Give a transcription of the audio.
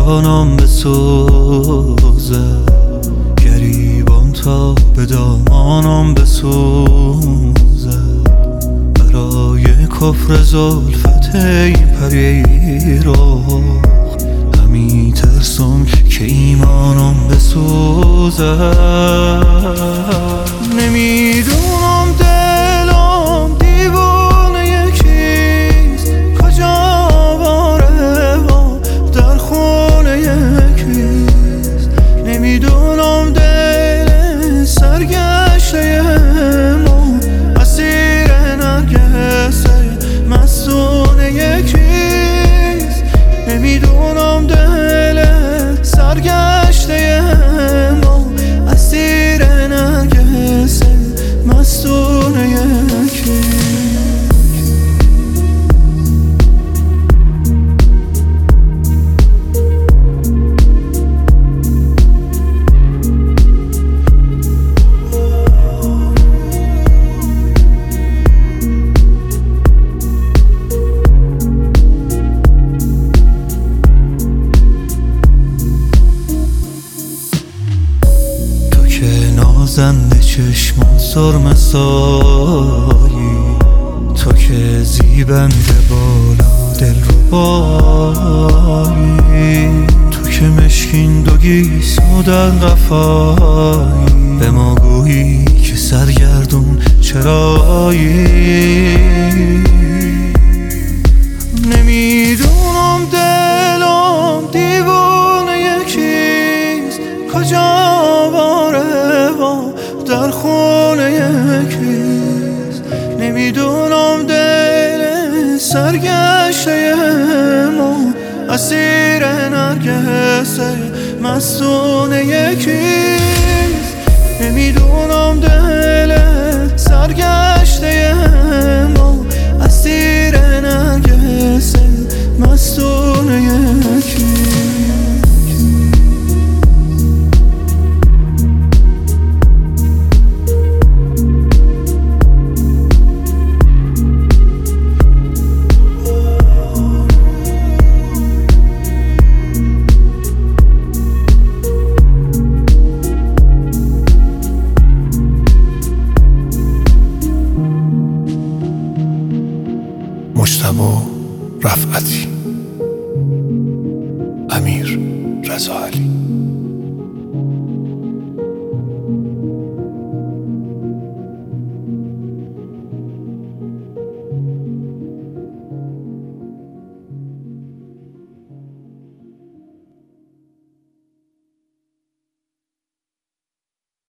جانم بسوزه، گریبان تا به دامانم بسوزه. برای کفر زلفت ای پری رو همی ترسم که ایمانم بسوزه. نمیدونم دلم دیوانه یکیست، کجا باره و در خونه یکیست. نمیدونم دل سرگشته ما اسیر نرگسه مستونه یکیست. نمیدونم دل سرگشته ما اسیر نرگسه مستونه یکیست. نازنده چشمان سرمه سایی، تو که زیبنده بالا دل رو بایی. تو که مشکین دو گیسو در قفایی، به ما گویی که سرگردون چرایی. نمیدونم دلم دیوانه یکیست، کجا در خونه یکیست. نمیدونم دل سرگشته ما اسیر نرگسه مستونه یکیست. نمیدونم دل سرگشته ما اسیر نرگسه مستونه یکیست. مجتبی رفعتی، امیر رضا علی.